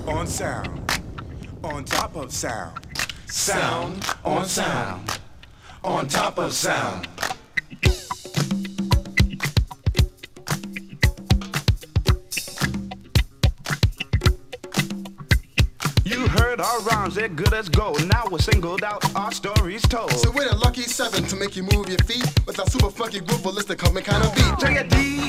on sound, on top of sound. Sound on sound, on top of sound. You heard our rhymes, they're good as gold. Now we're singled out, our stories told. So we're the lucky seven to make you move your feet with our super funky groove ballistic coming kind of beat. Say a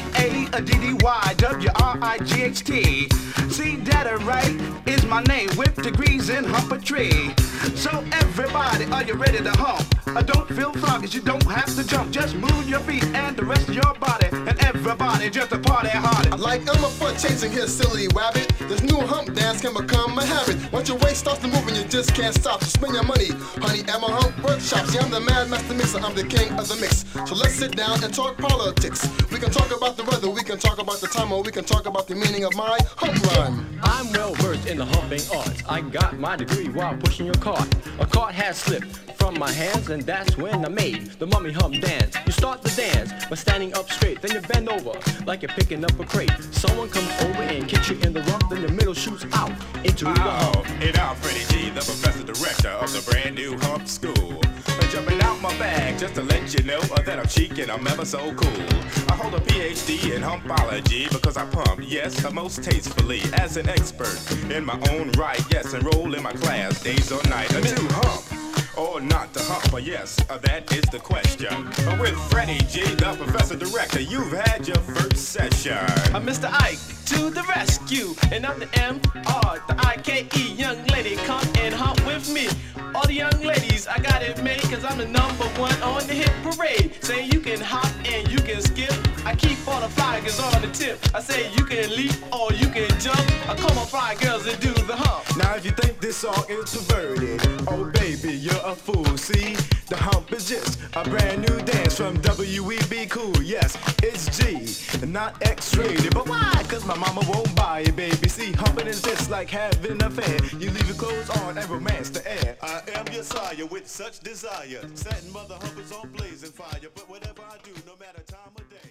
D-A-D-D-Y-W-R-I-G-H-T. See that right is my name with degrees in humpatry. So everybody, are you ready to hump? Don't feel froggish, you don't have to jump. Just move your feet and the rest of your body. And everybody just a party hard. Like Elmer Fudd chasing his silly rabbit, this new hump dance can become a habit. Once your waist starts to move and you just can't stop, so spend your money, honey, at my hump workshops. Yeah, I'm the mad master mixer, I'm the king of the mix. So let's sit down and talk politics. We can talk about the weather, we can talk about the time, or we can talk about the meaning of my hump rhyme. I'm well versed in the humping arts. I got my degree while pushing your cart. A cart has slipped from my hands, and that's when I made the mummy hump dance. You start the dance by standing up straight, then you bend over like you're picking up a crate. Someone comes over and kicks you in the rump, then your middle shoots out into the hump. And I'm Freddie G, the professor director of the brand new hump school. Jumping out my bag just to let you know that I'm chic and I'm ever so cool. I hold a PhD in humpology because I pump, yes, most tastefully as an expert in my own right. Yes, enroll in my class days or night to hump. Or not to hump, yes, that is the question. With Freddie G, the professor director, you've had your first session. I'm Mr. Ike to the rescue, and I'm the M.R., the I.K.E. Young lady, come and hump with me. All the young ladies, I got it made, cause I'm the number one on the hit parade. Say you can hop and you can skip, I keep all the fly girls on the tip. I say you can leap or you can jump, I call my fly girls and do the hump. Now if you think this song is perverted, oh baby, you're a fool. See, the hump is just a brand new dance from W.E.B. Cool. Yes, it's G, not X-rated. But why? Cause my mama won't buy it, baby. See, humping is just like having a fan. You leave your clothes on and romance the air. I am your sire with such desire, setting mother humpers on blazing fire. But whatever I do, no matter time or day.